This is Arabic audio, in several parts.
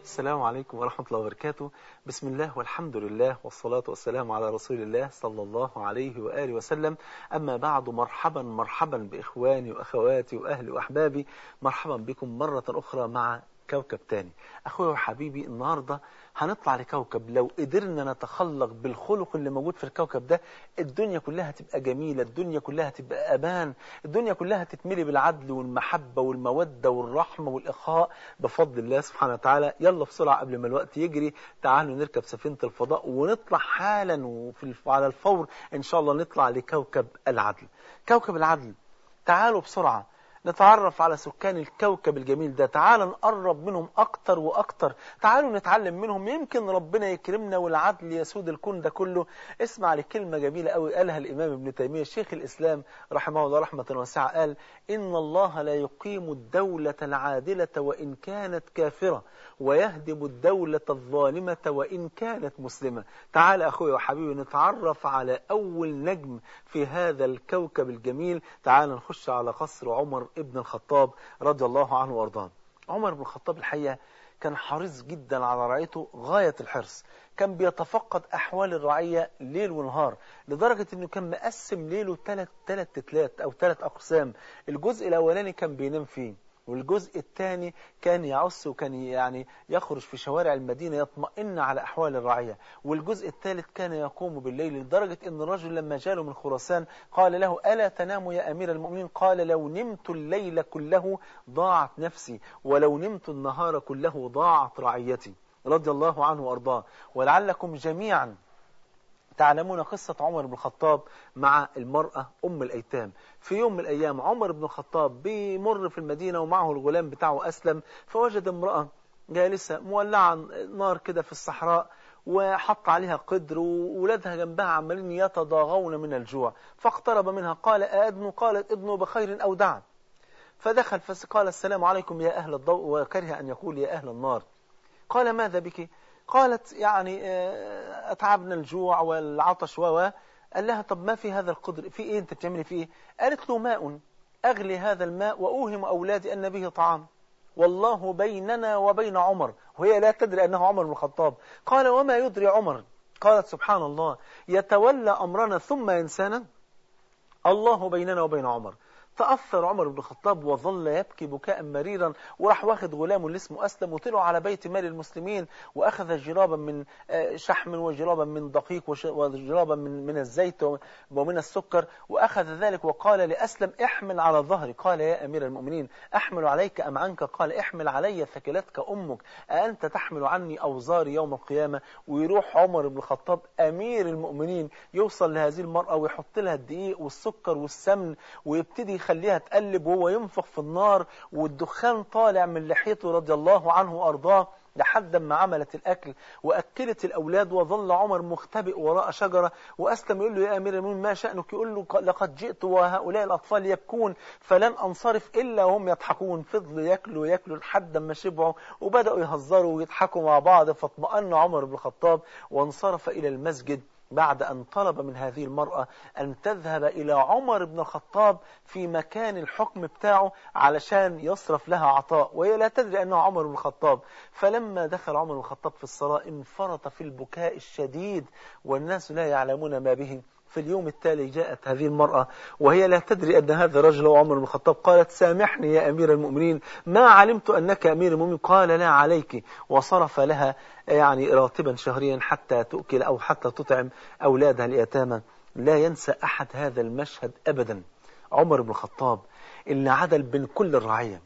السلام عليكم ورحمة الله وبركاته. بسم الله والحمد لله والصلاة والسلام على رسول الله صلى الله عليه وآله وسلم. أما بعد، مرحبا مرحبا بإخواني وأخواتي وأهلي وأحبابي، مرحبا بكم مرة أخرى مع كوكب تاني. أخوي وحبيبي، النهاردة هنطلع لكوكب لو قدرنا نتخلق بالخلق اللي موجود في الكوكب ده الدنيا كلها تبقى جميلة، الدنيا كلها تبقى أمان، الدنيا كلها تتملي بالعدل والمحبة والمودة والرحمة والإخاء بفضل الله سبحانه وتعالى. يلا بسرعة قبل ما الوقت يجري، تعالوا نركب سفينة الفضاء ونطلع حالا على الفور إن شاء الله نطلع لكوكب العدل. كوكب العدل، تعالوا بسرعة نتعرف على سكان الكوكب الجميل ده، تعالوا نقرب منهم أكتر وأكتر، تعالوا نتعلم منهم، يمكن ربنا يكرمنا والعدل يسود الكون ده كله. اسمع لكلمة جميلة قوي قالها الإمام ابن تيمية شيخ الإسلام رحمه الله رحمة واسعة، قال: إن الله لا يقيم الدولة العادلة وإن كانت كافرة، ويهدم الدولة الظالمة وإن كانت مسلمة. تعال أخوي وحبيبي نتعرف على أول نجم في هذا الكوكب الجميل. تعال نخش على قصر عمر ابن الخطاب رضي الله عنه وارضاه. عمر بن الخطاب الحقيقة كان حريص جدا على رعيته غاية الحرص، كان بيتفقد أحوال الرعية ليل ونهار، لدرجة أنه كان مقسم ليله ثلاث تتلات أو 3 أقسام. الجزء الأولاني كان بينام فيه، والجزء الثاني كان يعص وكان يعني يخرج في شوارع المدينة يطمئن على أحوال الرعية، والجزء الثالث كان يقوم بالليل، لدرجة أن الرجل لما جاء من خراسان قال له: ألا تنام يا أمير المؤمنين؟ قال: لو نمت الليل كله ضاعت نفسي، ولو نمت النهار كله ضاعت رعيتي، رضي الله عنه وأرضاه. ولعلكم جميعا تعلمون قصة عمر بن الخطاب مع المرأة أم الأيتام. في يوم من الأيام عمر بن الخطاب بيمر في المدينة ومعه الغلام بتاعه أسلم، فوجد امرأة جالسة مولعة نار كده في الصحراء، وحط عليها قدر، وولادها جنبها عمالين يتضاغون من الجوع، فاقترب منها قال: أأدنو؟ قالت: ادنو بخير أو دعا. فدخل فقال: السلام عليكم يا أهل الضوء، وكره أن يقول يا أهل النار. قال: ماذا بك؟ قالت: يعني أتعبنا الجوع والعطش قال لها: طب ما في هذا القدر؟ في إيه أنت بتعملي فيه؟ قالت له: ماء أغلي هذا الماء وأوهم أولادي أن به طعام، والله بيننا وبين عمر، وهي لا تدري أنه عمر بن الخطاب. قال: وما يدري عمر؟ قالت: سبحان الله، يتولى أمرنا ثم ينسانا، الله بيننا وبين عمر. تأثر عمر بن الخطاب وظل يبكي بكاء مريرا، وراح واخد غلامه اللي اسمه أسلم وطلعوا على بيت مال المسلمين، وأخذ جرابا من شحم وجرابا من دقيق وجرابا من الزيت ومن السكر، وأخذ ذلك وقال لأسلم: احمل على ظهري. قال: يا أمير المؤمنين، أحمل عليك أم عنك؟ قال: احمل علي، ثكلتك أمك، أأنت تحمل عني أوزاري يوم القيامة؟ ويروح عمر بن الخطاب أمير المؤمنين يوصل لهذه المرأة ويحط لها الدقيق والسكر والسمن، ويبتدي يخليها تقلب وهو ينفخ في النار، والدخان طالع من لحيته رضي الله عنه وأرضاه، لحد ما عملت الأكل وأكلت الأولاد. وظل عمر مختبئ وراء شجرة، وأسلم يقول له: يا أمير المؤمنين ما شأنك؟ يقول له: لقد جئت وهؤلاء الأطفال يبكون فلن أنصرف إلا وهم يضحكون. فضلوا يأكلوا لحد ما شبعوا، وبدأوا يهزروا ويضحكوا مع بعض، فاطمأن عمر بن الخطاب وانصرف إلى المسجد بعد أن طلب من هذه المرأة أن تذهب إلى عمر بن الخطاب في مكان الحكم بتاعه علشان يصرف لها عطاء، وهي لا تدري أنه عمر بن الخطاب. فلما دخل عمر بن الخطاب في الصلاة انفرط في البكاء الشديد، والناس لا يعلمون ما به. في اليوم التالي جاءت هذه المرأة وهي لا تدري أن هذا الرجل هو عمر بن الخطاب، قالت: سامحني يا أمير المؤمنين، ما علمت أنك أمير المؤمنين. قال: لا عليك، وصرف لها يعني راتبا شهريا حتى تؤكل أو حتى تطعم أولادها اليتامى. لا ينسى أحد هذا المشهد أبدا. عمر بن الخطاب اللي عدل بين كل الرعية،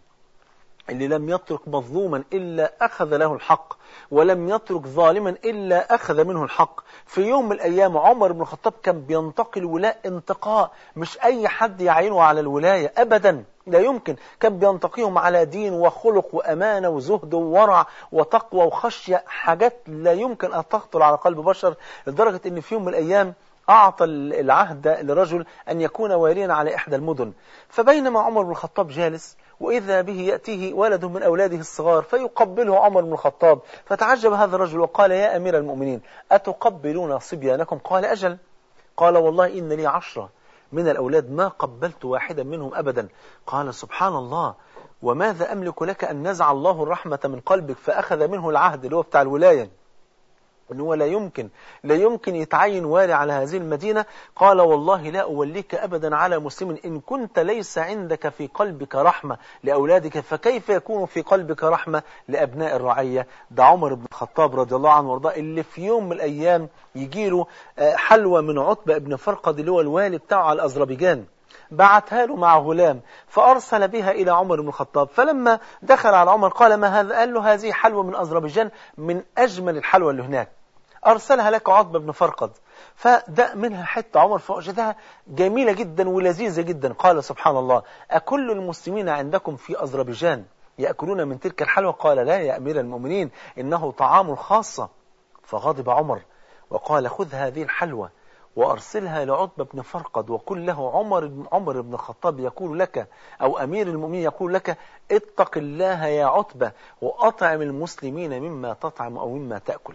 اللي لم يترك مظلوما إلا أخذ له الحق، ولم يترك ظالما إلا أخذ منه الحق. في يوم من الأيام عمر بن الخطاب كان بينتقي الولاء انتقاء، مش أي حد يعينه على الولاية أبدا، لا يمكن. كان بينتقيهم على دين وخلق وأمانة وزهد وورع وتقوى وخشية، حاجات لا يمكن أن تخطر على قلب بشر، لدرجة أن في يوم من الأيام أعطى العهد لرجل أن يكون واليا على إحدى المدن. فبينما عمر بن الخطاب جالس، وإذا به يأتيه ولد من أولاده الصغار فيقبله عمر بن الخطاب، فتعجب هذا الرجل وقال: يا أمير المؤمنين، أتقبلون صبيانكم؟ قال: أجل. قال: والله إن لي 10 من الأولاد ما قبلت واحدا منهم أبدا. قال: سبحان الله. وماذا أملك لك أن نزع الله الرحمة من قلبك؟ فأخذ منه العهد اللي هو بتاع الولاية، إن هو لا يمكن يتعين والي على هذه المدينة. قال والله لا أوليك أبدا على مسلم إن كنت ليس عندك في قلبك رحمة لأولادك، فكيف يكون في قلبك رحمة لأبناء الرعية؟ ده عمر بن الخطاب رضي الله عنه وارضاه، اللي في يوم من الأيام يجيله حلوى من عتبة بن فرقد اللي هو الوالي بتاعه على الأذربيجان، بعتها له مع غلام فأرسل بها إلى عمر بن الخطاب. فلما دخل على عمر قال ما هذا؟ قال له هذه حلوى من أذربيجان من أجمل الحلوى اللي هناك، أرسلها لك عتبة بن فرقد. فدق منها حتة عمر فوجدها جميلة جدا ولذيذة جدا. قال سبحان الله، أكل المسلمين عندكم في أذربيجان يأكلون من تلك الحلوى؟ قال لا يا أمير المؤمنين، إنه طعام خاصة. فغضب عمر وقال خذ هذه الحلوى وأرسلها لعتبة بن فرقد وقل له عمر بن الخطاب يقول لك، أو أمير المؤمنين يقول لك اتق الله يا عتبة وأطعم المسلمين مما تطعم أو مما تأكل.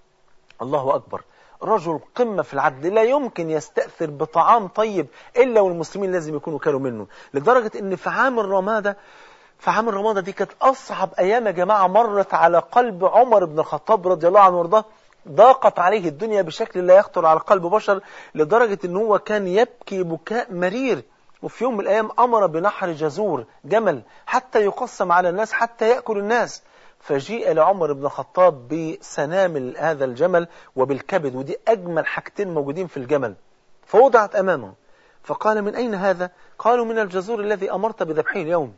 الله أكبر، رجل قمة في العدل، لا يمكن يستأثر بطعام طيب إلا والمسلمين لازم يكونوا كانوا منه. لدرجة أن في عام الرمادة دي كانت أصعب أيام يا جماعة مرت على قلب عمر بن الخطاب رضي الله عنه وارضاه. ضاقت عليه الدنيا بشكل لا يخطر على قلب بشر، لدرجة أنه هو كان يبكي بكاء مرير. وفي يوم من الأيام أمر بنحر جزور جمل حتى يقسم على الناس حتى يأكل الناس. فجيء لعمر بن الخطاب بسنامل هذا الجمل وبالكبد، ودي أجمل حاجتين موجودين في الجمل، فوضعت أمامه. فقال من أين هذا؟ قالوا من الجزور الذي أمرت بذبحه اليوم.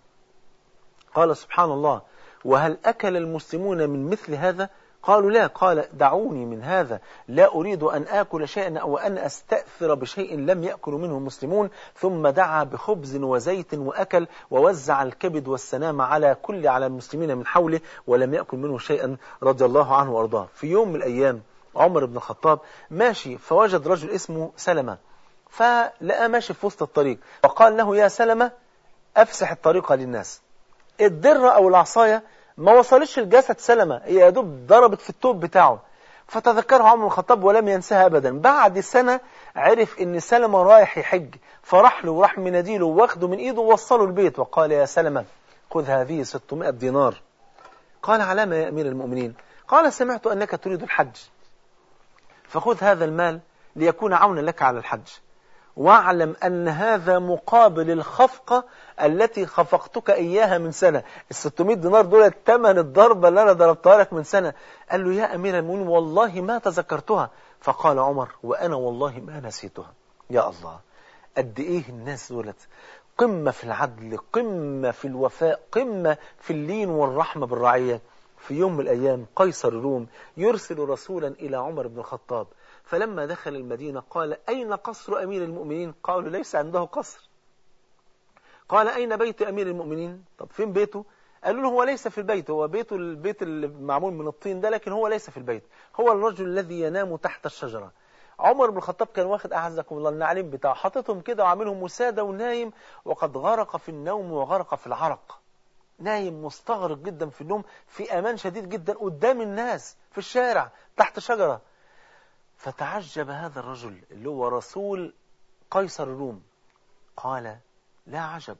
قال سبحان الله، وهل أكل المسلمون من مثل هذا؟ قالوا لا. قال دعوني من هذا، لا أريد أن آكل شيئا أو أن أستأثر بشيء لم يأكل منه المسلمون. ثم دعا بخبز وزيت وأكل ووزع الكبد والسنام على المسلمين من حوله، ولم يأكل منه شيئا رضي الله عنه وأرضاه. في يوم من الأيام عمر بن الخطاب ماشي، فوجد رجل اسمه سلمة، فلقى ماشي في وسط الطريق، وقال له يا سلمة أفسح الطريق للناس. الدرة أو العصاية ما وصلش الجسد سلمة، هي يا دوب ضربت في التوب بتاعه. فتذكرها عمر بن الخطاب ولم ينساها أبدا. بعد سنة عرف إن سلمة رايح يحج، فراح له وراح مناديله واخده من إيده ووصله البيت، وقال يا سلمة خذ هذه 600 دينار. قال على ما يا أمير المؤمنين؟ قال سمعت أنك تريد الحج، فخذ هذا المال ليكون عونا لك على الحج، واعلم أن هذا مقابل الخفقة التي خفقتك إياها من سنة. 600 دينار دول ثمن الضربة اللي أنا ضربتها لك من سنة. قال له يا أمير المؤمنين والله ما تذكرتها. فقال عمر وأنا والله ما نسيتها. يا الله، قد إيه الناس دولت قمة في العدل، قمة في الوفاء، قمة في اللين والرحمة بالرعية. في يوم من الأيام قيصر الروم يرسل رسولا إلى عمر بن الخطاب، فلما دخل المدينة قال أين قصر أمير المؤمنين؟ قالوا ليس عنده قصر. قال أين بيت أمير المؤمنين؟ طب فين بيته؟ قالوا له هو ليس في البيت، هو بيته البيت اللي معمول من الطين ده، لكن هو ليس في البيت، هو الرجل الذي ينام تحت الشجرة. عمر بن الخطاب كان واخد أعزكم الله النعلين بتاعه، حاططهم كده وعاملهم مسادة ونايم، وقد غرق في النوم وغرق في العرق، نايم مستغرق جدا في النوم في أمان شديد جدا قدام الناس في الشارع تحت شجرة. فتعجب هذا الرجل اللي هو رسول قيصر الروم، قال لا عجب،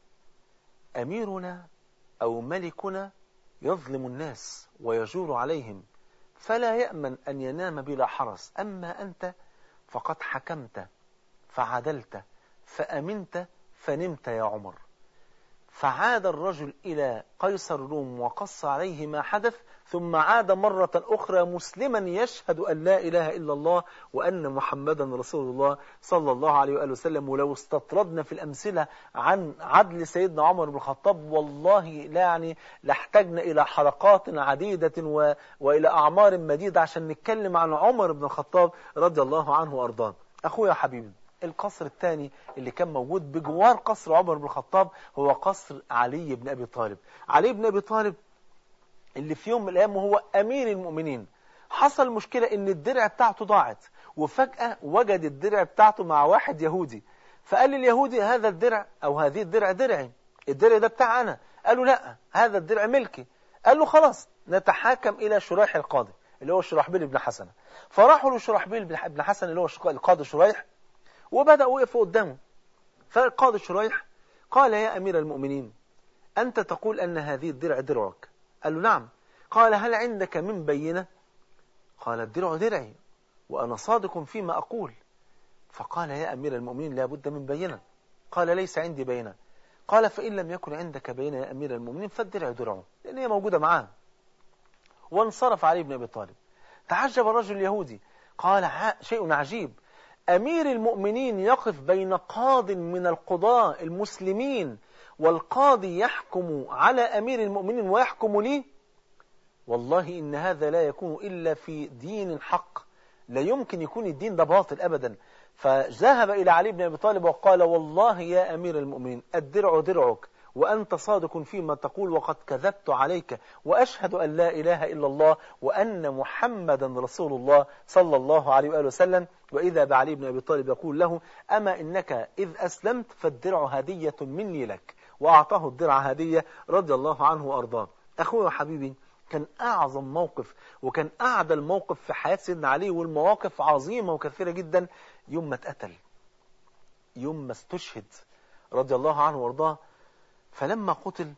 أميرنا أو ملكنا يظلم الناس ويجور عليهم، فلا يأمن أن ينام بلا حرس، أما أنت فقد حكمت فعدلت فأمنت فنمت يا عمر. فعاد الرجل إلى قيصر الروم وقص عليه ما حدث، ثم عاد مرة أخرى مسلما يشهد أن لا إله إلا الله وأن محمدا رسول الله صلى الله عليه وآله وسلم. ولو استطردنا في الأمثلة عن عدل سيدنا عمر بن الخطاب والله لا يعني لاحتجنا إلى حلقات عديدة وإلى أعمار مديدة عشان نتكلم عن عمر بن الخطاب رضي الله عنه وأرضاه. أخويا حبيبي، القصر الثاني اللي كان موجود بجوار قصر عمر بن الخطاب هو قصر علي بن أبي طالب. علي بن أبي طالب اللي في يوم من الأيام وهو أمير المؤمنين حصل مشكلة إن الدرع بتاعته ضاعت، وفجأة وجد الدرع بتاعته مع واحد يهودي، فقال لليهودي هذا الدرع أو هذه الدرع درعي، الدرع ده بتاع أنا. قالوا لا، هذا الدرع ملكي. قال له خلاص نتحاكم إلى شريح القاضي اللي هو شرحبيل بن حسن. فراحوا لشرحبيل بن حسن اللي هو القاضي شريح، وبدأوا وقفوا قدامه. فالقاضي شريح قال يا أمير المؤمنين أنت تقول أن هذه الدرع درعك؟ قال له نعم. قال هل عندك من بينة؟ قال الدرع درعي وأنا صادق فيما أقول. فقال يا أمير المؤمنين لا بد من بينة. قال ليس عندي بينة. قال فإن لم يكن عندك بينة يا أمير المؤمنين فالدرع درعه، لأن هي موجودة معاه. وانصرف علي بن أبي طالب. تعجب الرجل اليهودي، قال شيء عجيب، أمير المؤمنين يقف بين قاض من القضاة المسلمين والقاضي يحكم على أمير المؤمنين ويحكم لي؟ والله إن هذا لا يكون إلا في دين حق، لا يمكن يكون الدين ده باطل أبدا. فذهب إلى علي بن أبي طالب وقال والله يا أمير المؤمنين الدرع درعك وأنت صادق فيما تقول وقد كذبت عليك، وأشهد أن لا إله إلا الله وأن محمدا رسول الله صلى الله عليه وآله وسلم. وإذا بعلي بن أبي طالب يقول له أما إنك إذ أسلمت فالدرع هدية مني لك، وأعطاه الدرع هدية رضي الله عنه وأرضاه. أخوي وحبيبي، كان أعظم موقف وكان أعدل موقف في حياة سيدنا علي، والمواقف عظيمة وكثيرة جدا، يوم ما اتقتل، يوم ما استشهد رضي الله عنه وارضاه. فلما قتل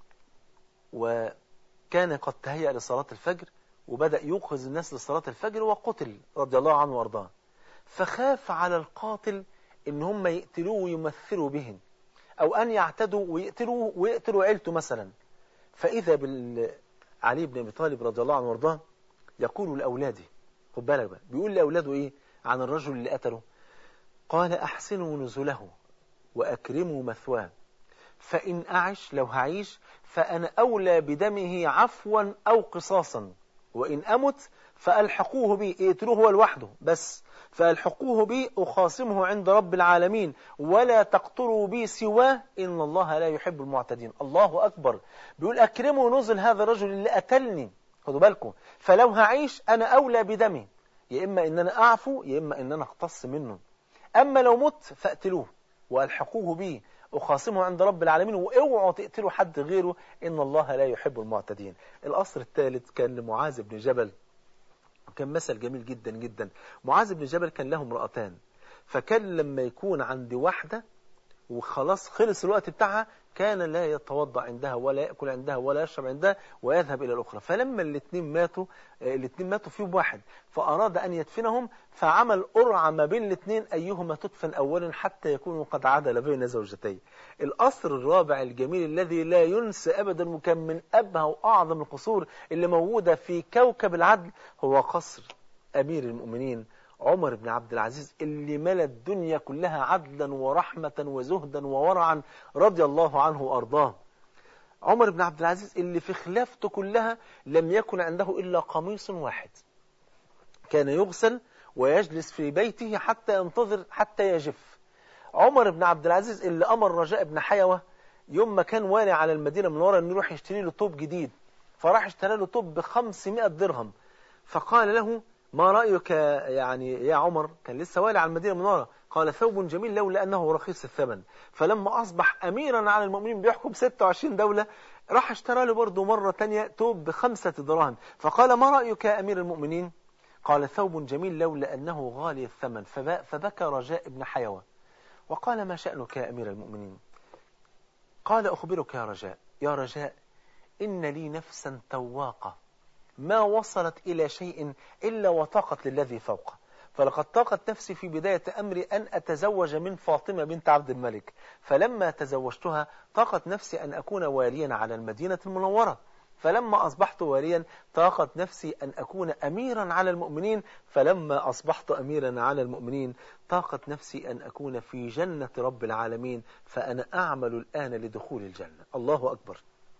وكان قد تهيأ لصلاة الفجر وبدأ يوقظ الناس لصلاة الفجر، وقتل رضي الله عنه وارضاه. فخاف على القاتل إن هم يقتلوه ويمثلوا به، أو أن يعتدوا ويقتلوه ويقتلوا عيلته مثلا. فإذا علي بن أبي طالب رضي الله عنه وارضاه يقول لأولاده، خد بالك بقى، بيقول لأولاده إيه عن الرجل اللي قتله؟ قال أحسنوا نزله وأكرموا مثواه، فإن أعش لو هعيش فأنا أولى بدمه عفوا أو قصاصا، وإن أمت فألحقوه بي، اقتلوه هو لوحده بس، فألحقوه بي أخاصمه عند رب العالمين ولا تقتلوا بي سواه إن الله لا يحب المعتدين. الله أكبر. بيقول أكرموا نزل هذا الرجل اللي قتلني، خدوا بالكم، فلو هعيش أنا أولى بدمي، يا إما إن أنا أعفو يا إما إن أنا أقتص منه، أما لو مت فأقتلوه وألحقوه بي أخاصمه عند رب العالمين، واوعوا تقتلوا حد غيره إن الله لا يحب المعتدين. الأصل الثالث كان لمعاذ بن جبل، كان مثل جميل جدا جدا. معاذ بن جبل كان له امرأتان، فكان لما يكون عند واحدة وخلاص خلص الوقت بتاعها كان لا يتوضأ عندها ولا يأكل عندها ولا يشرب عندها ويذهب إلى الأخرى. فلما الاثنين ماتوا فيهم واحد، فأراد أن يدفنهم، فعمل قرعة ما بين الاثنين أيهما تدفن أولا حتى يكونوا قد عدل بين زوجتين. القصر الرابع الجميل الذي لا ينسى أبدا، وكان من أبهى وأعظم القصور اللي موجودة في كوكب العدل، هو قصر أمير المؤمنين عمر بن عبد العزيز، اللي ملى الدنيا كلها عدلا ورحمة وزهدا وورعا رضي الله عنه وأرضاه. عمر بن عبد العزيز اللي في خلافته كلها لم يكن عنده إلا قميص واحد، كان يغسل ويجلس في بيته حتى ينتظر حتى يجف. عمر بن عبد العزيز اللي أمر رجاء بن حيوة يوم ما كان والي على المدينة من ورا أن يروح يشتري له طوب جديد، فراح اشترى له طوب ب500 درهم، فقال له ما رأيك يعني يا عمر؟ كان لسه والي على المدينة منورة. قال ثوب جميل لولا أنه رخيص الثمن. فلما أصبح أميرا على المؤمنين بيحكم 26 دولة، راح اشترى له برضه مرة تانية توب ب5 دراهم، فقال ما رأيك يا أمير المؤمنين؟ قال ثوب جميل لولا أنه غالي الثمن. فبكى رجاء بن حيوة وقال ما شأنك يا أمير المؤمنين؟ قال أخبرك يا رجاء، يا رجاء إن لي نفسا تواقة ما وصلت إلى شيء إلا وطاقت للذي فوقه، فلقد طاقت نفسي في بداية أمري أن أتزوج من فاطمة بنت عبد الملك، فلما تزوجتها طاقت نفسي أن أكون واليا على المدينة المنورة، فلما أصبحت واليا طاقت نفسي أن أكون أميرا على المؤمنين، فلما أصبحت أميرا على المؤمنين طاقت نفسي أن أكون في جنة رب العالمين، فأنا أعمل الآن لدخول الجنة. الله أكبر.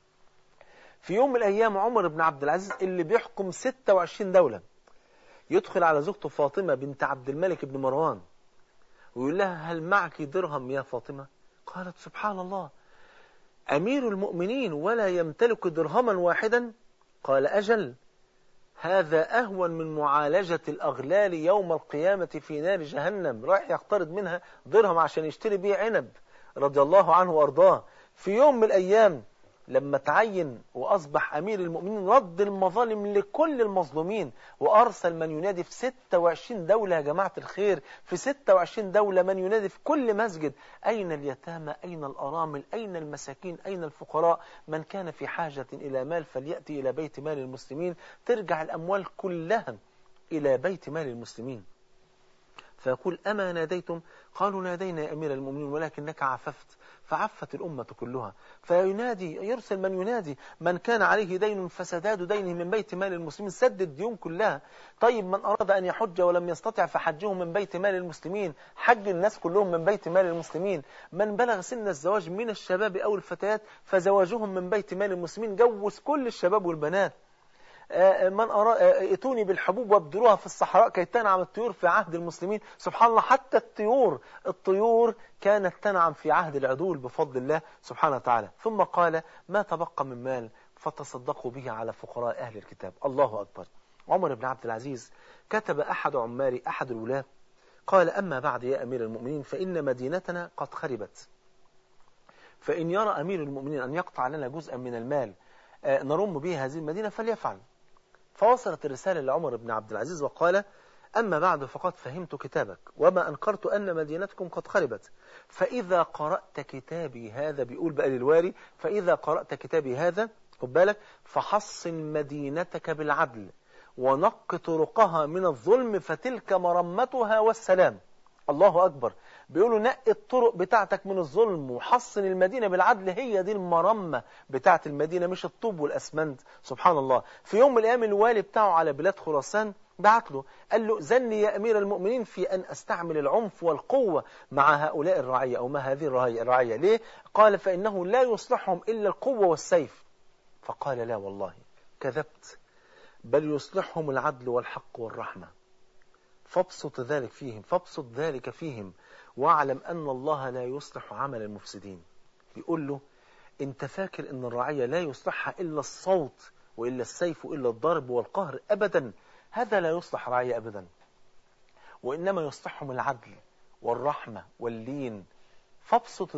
في يوم من الأيام عمر بن عبد العزيز اللي بيحكم 26 دولة يدخل على زوجته فاطمة بنت عبد الملك بن مروان ويقول لها هل معك درهم يا فاطمة؟ قالت سبحان الله، أمير المؤمنين ولا يمتلك درهما واحدا؟ قال أجل، هذا أهون من معالجة الأغلال يوم القيامة في نار جهنم. رايح يقترض منها درهم عشان يشتري بيه عنب رضي الله عنه وأرضاه. في يوم من الأيام لما تعين وأصبح أمير المؤمنين رد المظالم لكل المظلومين، وأرسل من ينادي في 26 دولة يا جماعة الخير، في 26 دولة من ينادي في كل مسجد: أين اليتامى، أين الأرامل، أين المساكين، أين الفقراء، من كان في حاجة إلى مال فليأتي إلى بيت مال المسلمين. ترجع الأموال كلها إلى بيت مال المسلمين. فيقول: أما ناديتم؟ قالوا: نادينا يا أمير المؤمنين ولكنك عففت، فعفت الأمة كلها. فينادي، يرسل من ينادي: من كان عليه دين فسداد دينه من بيت مال المسلمين، سد الديون كلها. طيب من أراد أن يحج ولم يستطع فحجه من بيت مال المسلمين، حج الناس كلهم من بيت مال المسلمين. من بلغ سن الزواج من الشباب أو الفتيات فزواجهم من بيت مال المسلمين، جوز كل الشباب والبنات. من ائتوني بالحبوب وابدروها في الصحراء كي تنعم الطيور في عهد المسلمين. سبحان الله، حتى الطيور كانت تنعم في عهد العدول بفضل الله سبحانه وتعالى. ثم قال: ما تبقى من مال فتصدقوا به على فقراء أهل الكتاب. الله أكبر. عمر بن عبد العزيز كتب أحد عماري أحد الولاة قال: أما بعد يا أمير المؤمنين فإن مدينتنا قد خربت، فإن يرى أمير المؤمنين أن يقطع لنا جزءا من المال نرم به هذه المدينة فليفعل. فوصلت الرسالة لعمر بن عبد العزيز وقال: أما بعد فقد فهمت كتابك وما أنكرت أن مدينتكم قد خربت، فإذا قرأت كتابي هذا، بيقول بقى للواري: فإذا قرأت كتابي هذا، خد بالك، فحصن مدينتك بالعدل ونق طرقها من الظلم فتلك مرمتها والسلام. الله أكبر. بيقولوا: نقي الطرق بتاعتك من الظلم وحصن المدينة بالعدل، هي دي المرمة بتاعت المدينة، مش الطوب والأسمنت. سبحان الله. في يوم من الأيام الوالي بتاعه على بلاد خراسان بعت له، قال له: زني يا أمير المؤمنين في أن أستعمل العنف والقوة مع هؤلاء الرعية أو مع هذه الرعية. ليه؟ قال: فإنه لا يصلحهم إلا القوة والسيف. فقال: لا والله كذبت، بل يصلحهم العدل والحق والرحمة، فابسط ذلك فيهم واعلم أن الله لا يصلح عمل المفسدين. بيقول له: انت فاكر ان الرعية لا يصلحها إلا الصوت وإلا السيف وإلا الضرب والقهر؟ أبدا، هذا لا يصلح رعية أبدا، وإنما يصلحهم العدل والرحمة واللين. فابسط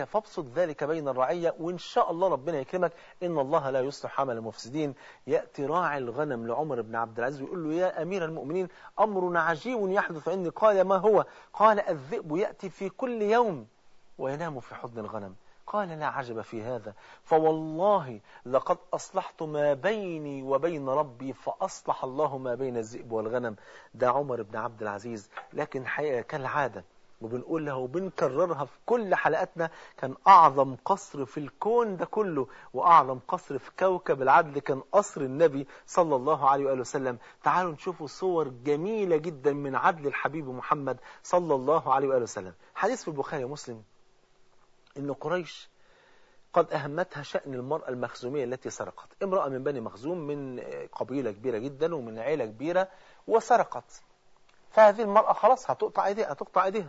ذلك بين الرعية، وإن شاء الله ربنا يكرمك. إن الله لا يصلح عمل المفسدين. يأتي راعي الغنم لعمر بن عبد العزيز ويقول له: يا أمير المؤمنين، أمر عجيب يحدث عندي. قال: ما هو؟ قال: الذئب يأتي في كل يوم وينام في حضن الغنم. قال: لا عجب في هذا، فوالله لقد أصلحت ما بيني وبين ربي فأصلح الله ما بين الذئب والغنم. ده عمر بن عبد العزيز. لكن حقيقة كالعادة وبنقول له وبنكررها في كل حلقاتنا، كان أعظم قصر في الكون ده كله وأعظم قصر في كوكب العدل كان قصر النبي صلى الله عليه وآله وسلم. تعالوا نشوفوا صور جميلة جدا من عدل الحبيب محمد صلى الله عليه وآله وسلم. حديث في البخاري ومسلم إن قريش قد أهمتها شأن المرأة المخزومية التي سرقت. امرأة من بني مخزوم، من قبيلة كبيرة جدا ومن عيلة كبيرة، وسرقت. فهذه المرأة خلاص هتقطع ايديها.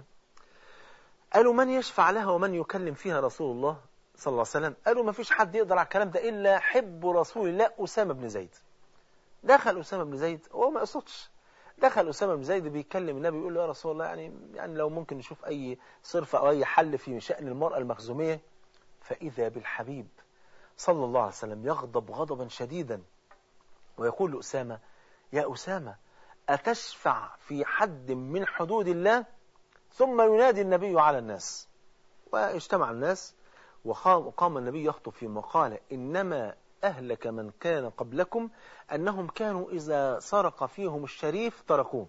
قالوا: من يشفع لها ومن يكلم فيها رسول الله صلى الله عليه وسلم؟ قالوا: ما فيش حد يقدر على الكلام ده إلا حب رسول الله أسامة بن زيد. دخل أسامة بن زيد، هو ما يقصدش، دخل أسامة بن زيد بيكلم النبي يقول له: يا رسول الله، يعني لو ممكن نشوف أي صرفة أو أي حل في شأن المرأة المخزومية. فإذا بالحبيب صلى الله عليه وسلم يغضب غضبا شديدا ويقول لأسامة: يا أسامة، أتشفع في حد من حدود الله؟ ثم ينادي النبي على الناس، واجتمع الناس وقام النبي يخطب فيهم وقال: إنما أهلك من كان قبلكم أنهم كانوا إذا سرق فيهم الشريف تركوه،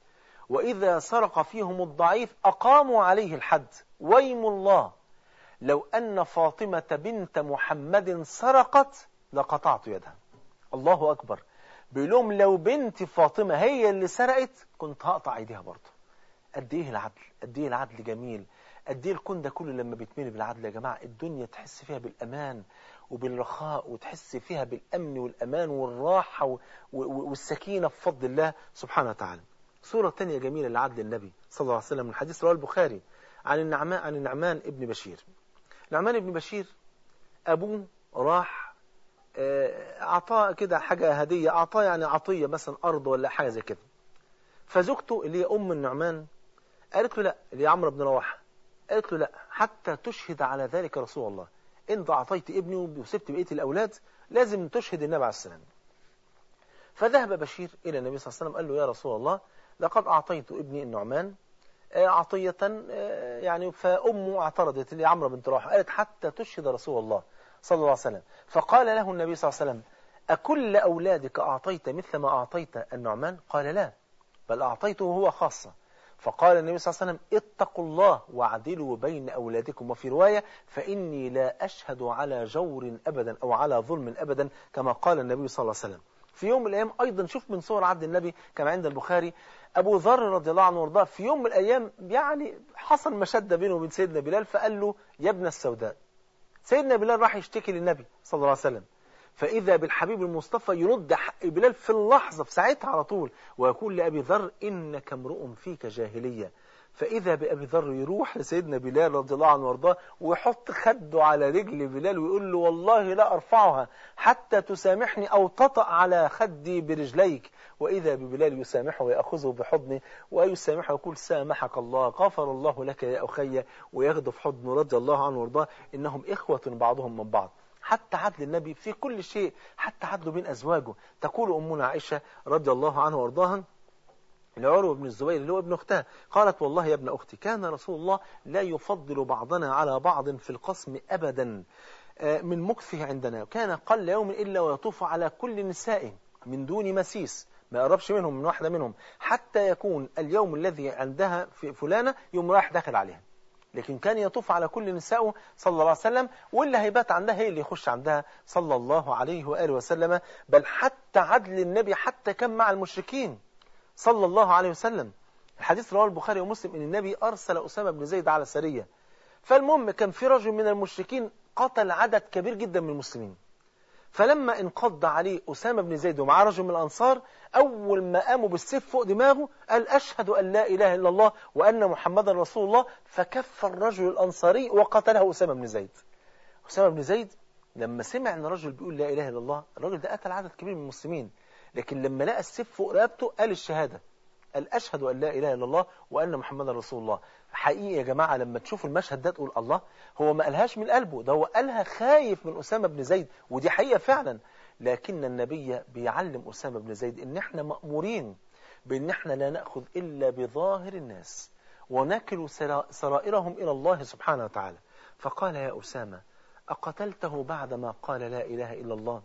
وإذا سرق فيهم الضعيف أقاموا عليه الحد، ويم الله لو أن فاطمة بنت محمد سرقت لقطعت يدها. الله أكبر. بيقولهم لو بنت فاطمة هي اللي سرقت كنت هقطع ايديها برضه. قد ايه العدل، قد ايه العدل جميل، قد ايه الكون ده كله لما بيتملي بالعدل يا جماعة الدنيا تحس فيها بالأمان وبالرخاء، وتحس فيها بالأمن والأمان والراحة والسكينة بفضل الله سبحانه وتعالى. صورة تانية جميلة لعدل النبي صلى الله عليه وسلم من حديث رواه البخاري عن النعمان ابن بشير. النعمان ابن بشير أبوه راح أعطاه كده حاجة هدية، أعطاه يعني عطية مثلا أرض ولا حاجة زي كده. فزوجته اللي هي أم النعمان قالت له لا، اللي هي عمرو بن رواحة، قالت له لا حتى تشهد على ذلك رسول الله. انت اعطيت ابني وسبت بقيه الاولاد، لازم تشهد النبي عليه السلام. فذهب بشير الى النبي صلى الله عليه وسلم، قال له يا رسول الله لقد اعطيت ابني النعمان عطية يعني، فأمه اعترضت لعمرو بنت رواحة، قالت حتى تشهد رسول الله صلى الله عليه وسلم. فقال له النبي صلى الله عليه وسلم أكل أولادك أعطيت مثل ما أعطيت النعمان؟ قال لا، بل أعطيته هو خاصة. فقال النبي صلى الله عليه وسلم اتقوا الله واعدلوا بين أولادكم، وفي رواية فإني لا أشهد على جور أبدا أو على ظلم أبدا، كما قال النبي صلى الله عليه وسلم. في يوم من الأيام أيضا شوف من صور عدل النبي كما عند البخاري، أبو ذر رضي الله عنه وارضاه في يوم من الأيام يعني حصل مشدة بينه وبين سيدنا بلال، فقال له يا ابن السوداء. سيدنا بلال راح يشتكي للنبي صلى الله عليه وسلم، فإذا بالحبيب المصطفى يرد حق بلال في اللحظة في ساعتها على طول، ويقول لأبي ذر إنك امرؤ فيك جاهلية. فإذا بأبي ذر يروح لسيدنا بلال رضي الله عنه وارضاه ويحط خده على رجل بلال ويقول له والله لا أرفعها حتى تسامحني أو تطأ على خدي برجليك. وإذا ببلال يسامحه ويأخذه بحضنه ويسامحه ويقول سامحك الله غفر الله لك يا أخي، وياخده في حضنه رضي الله عنه وارضاه. إنهم إخوة بعضهم من بعض. حتى عدل النبي في كل شيء، حتى عدله بين أزواجه. تقول أمنا عائشة رضي الله عنها وارضاها لعروة بن الزبير اللي هو ابن أختها، قالت والله يا ابن أختي كان رسول الله لا يفضل بعضنا على بعض في القسم أبدا من مكثه عندنا، كان قل يوم إلا ويطوف على كل نساء من دون مسيس، ما يقربش منهم من واحدة منهم حتى يكون اليوم الذي عندها في فلانة يوم رايح داخل عليها. لكن كان يطوف على كل نسائه صلى الله عليه وسلم، واللي هيبات عندها هي اللي يخش عندها صلى الله عليه وآله وسلم. بل حتى عدل النبي حتى كان مع المشركين صلى الله عليه وسلم. الحديث رواه البخاري ومسلم ان النبي ارسل اسامه بن زيد على سريه، فالمهم كان في رجل من المشركين قتل عدد كبير جدا من المسلمين، فلما انقض عليه اسامه بن زيد ومعاه رجل من الانصار، اول ما قاموا بالسيف فوق دماغه قال اشهد ان لا اله الا الله وان محمدا رسول الله، فكف الرجل الانصاري وقتله اسامه بن زيد. اسامه بن زيد لما سمع ان رجل بيقول لا اله الا الله، الرجل ده قتل عدد كبير من المسلمين، لكن لما لقى السيف فوق رقبته قال الشهادة، قال أشهد أن لا إله إلا الله وأن محمدا رسول الله. حقيقي يا جماعة لما تشوفوا المشهد ده تقول الله، هو ما قالهاش من قلبه، ده هو قالها خايف من أسامة بن زيد، ودي حقيقة فعلا. لكن النبي بيعلم أسامة بن زيد إن احنا مأمورين بأن احنا لا نأخذ إلا بظاهر الناس ونكل سرائرهم إلى الله سبحانه وتعالى. فقال يا أسامة أقتلته بعدما قال لا إله إلا الله؟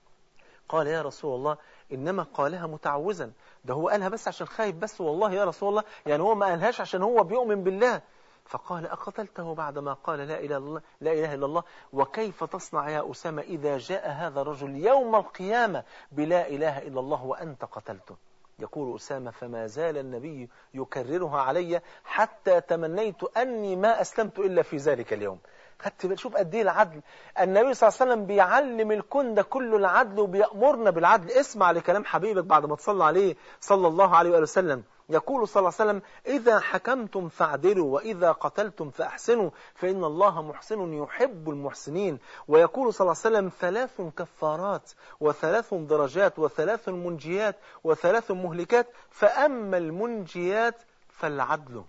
قال يا رسول الله إنما قالها متعوزا، ده هو قالها بس عشان خايف بس، والله يا رسول الله يعني هو ما قالهاش عشان هو بيؤمن بالله. فقال أقتلته بعدما قال لا إله إلا الله؟ وكيف تصنع يا أسامة إذا جاء هذا الرجل يوم القيامة بلا إله إلا الله وأنت قتلته؟ يقول أسامة فما زال النبي يكررها علي حتى تمنيت أني ما أسلمت إلا في ذلك اليوم. شوف قد ايه العدل. النبي صلى الله عليه وسلم بيعلم الكون ده كله العدل وبيأمرنا بالعدل. اسمع لكلام حبيبك بعد ما تصلى عليه صلى الله عليه وآله وسلم. يقول صلى الله عليه وسلم إذا حكمتم فاعدلوا وإذا قتلتم فأحسنوا فإن الله محسن يحب المحسنين. ويقول صلى الله عليه وسلم 3 كفارات و3 درجات و3 منجيات و3 مهلكات، فأما المنجيات فالعدل.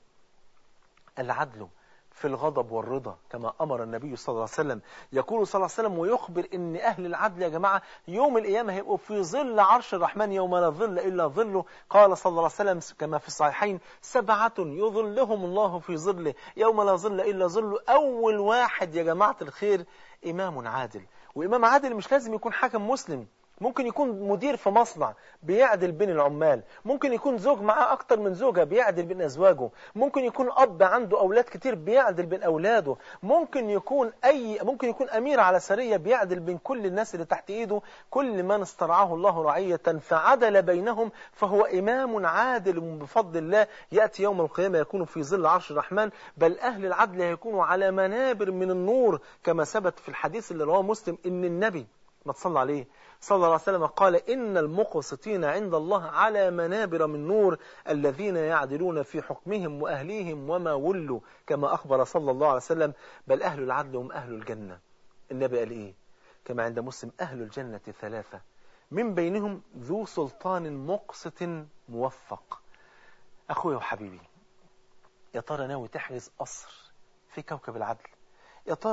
العدل في الغضب والرضا كما أمر النبي صلى الله عليه وسلم. يقول صلى الله عليه وسلم ويخبر إن أهل العدل يا جماعة يوم القيامة هيبقوا في ظل عرش الرحمن يوم لا ظل إلا ظله. قال صلى الله عليه وسلم كما في الصحيحين 7 يظلهم الله في ظله يوم لا ظل إلا ظله. أول واحد يا جماعة الخير إمام عادل. وإمام عادل مش لازم يكون حاكم مسلم، ممكن يكون مدير في مصنع بيعدل بين العمال، ممكن يكون زوج معاه أكتر من زوجة بيعدل بين أزواجه، ممكن يكون أب عنده أولاد كتير بيعدل بين أولاده، ممكن يكون أمير على سرية بيعدل بين كل الناس اللي تحت إيده. كل من استرعاه الله رعية فعدل بينهم فهو إمام عادل بفضل الله، يأتي يوم القيامة يكون في ظل عرش الرحمن. بل أهل العدل يكونوا على منابر من النور كما ثبت في الحديث اللي رواه مسلم إن النبي ما تصلى عليه صلى الله عليه وسلم قال إن المقسطين عند الله على منابر من نور الذين يعدلون في حكمهم وأهليهم وما ولوا، كما أخبر صلى الله عليه وسلم. بل أهل العدل هم أهل الجنة. النبي قال إيه كما عند مسلم أهل الجنة 3 من بينهم ذو سلطان مقسط موفق. أخويا وحبيبي، يا ترى ناوي تحجز قصر في كوكب العدل؟ يا ترى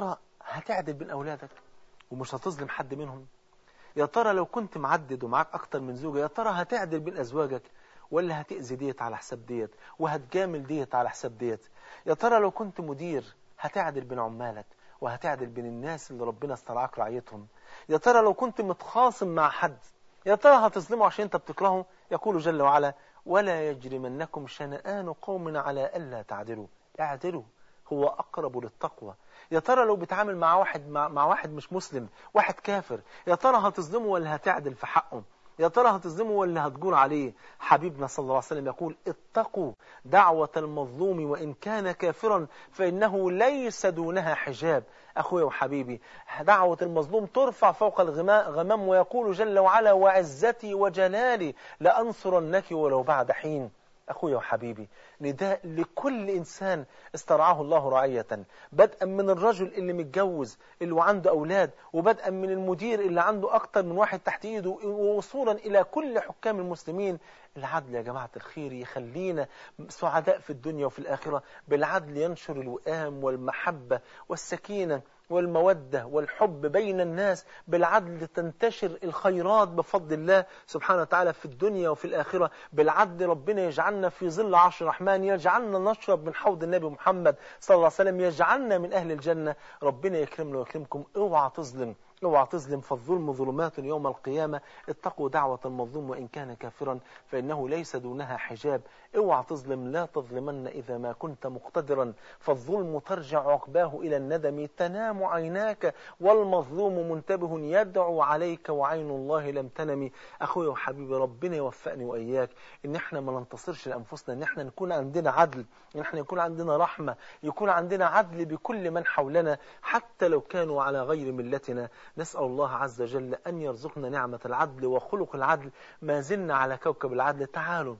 هتعدل بين أولادك ومش هتظلم حد منهم؟ يا ترى لو كنت معدد ومعاك أكتر من زوجة، يا ترى هتعدل بين أزواجك ولا هتأذي ديت على حساب ديت وهتجامل ديت على حساب ديت؟ يا ترى لو كنت مدير هتعدل بين عمالك وهتعدل بين الناس اللي ربنا استرعاك رعيتهم؟ يا ترى لو كنت متخاصم مع حد، يا ترى هتظلمه عشان انت بتكرهه؟ يقول جل وعلا: ولا يجرمنكم شنآن قوم على ألا تعدلوا، اعدلوا هو أقرب للتقوى. يا ترى لو بتعامل مع واحد مش مسلم، واحد كافر، يا ترى هتظلمه ولا هتعدل في حقه؟ يا ترى هتظلمه ولا هتجور عليه؟ حبيبنا صلى الله عليه وسلم يقول: اتقوا دعوة المظلوم وإن كان كافرا فإنه ليس دونها حجاب. أخويا وحبيبي، دعوة المظلوم ترفع فوق الغمام، ويقول جل وعلا: وعزتي وجلالي لأنصرنك ولو بعد حين. أخويا وحبيبي، نداء لكل إنسان استرعاه الله رعية، بدءا من الرجل اللي متجوز اللي عنده أولاد، وبدءا من المدير اللي عنده أكتر من واحد تحت إيده، ووصولا إلى كل حكام المسلمين. العدل يا جماعة الخير يخلينا سعداء في الدنيا وفي الآخرة. بالعدل ينشر الوئام والمحبة والسكينة والمودة والحب بين الناس. بالعدل تنتشر الخيرات بفضل الله سبحانه وتعالى في الدنيا وفي الآخرة. بالعدل ربنا يجعلنا في ظل عرش الرحمن، يجعلنا نشرب من حوض النبي محمد صلى الله عليه وسلم، يجعلنا من أهل الجنة. ربنا يكرمنا ويكرمكم. اوعى تظلم، اوعى تظلم، فالظلم ظلمات يوم القيامة. اتقوا دعوة المظلوم وإن كان كافرا فإنه ليس دونها حجاب. اوعى تظلم، لا تظلمن إذا ما كنت مقتدرا، فالظلم ترجع عقباه إلى الندم. تنام عيناك والمظلوم منتبه يدعو عليك وعين الله لم تنم. أخويا وحبيبي، ربنا يوفقني وإياك إن احنا ما ننتصرش لأنفسنا، إن احنا نكون عندنا عدل، إن احنا يكون عندنا رحمة، يكون عندنا عدل بكل من حولنا حتى لو كانوا على غير ملتنا. نسأل الله عز وجل أن يرزقنا نعمة العدل وخلق العدل. ما زلنا على كوكب العدل. تعالوا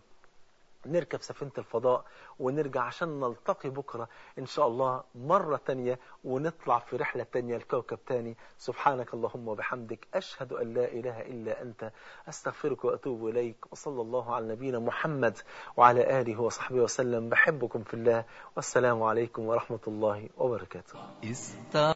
نركب سفينة الفضاء ونرجع عشان نلتقي بكرة إن شاء الله مرة تانية، ونطلع في رحلة تانية لكوكب تاني. سبحانك اللهم وبحمدك، أشهد أن لا إله إلا أنت، أستغفرك وأتوب إليك. وصلى الله على نبينا محمد وعلى آله وصحبه وسلم. بحبكم في الله، والسلام عليكم ورحمة الله وبركاته.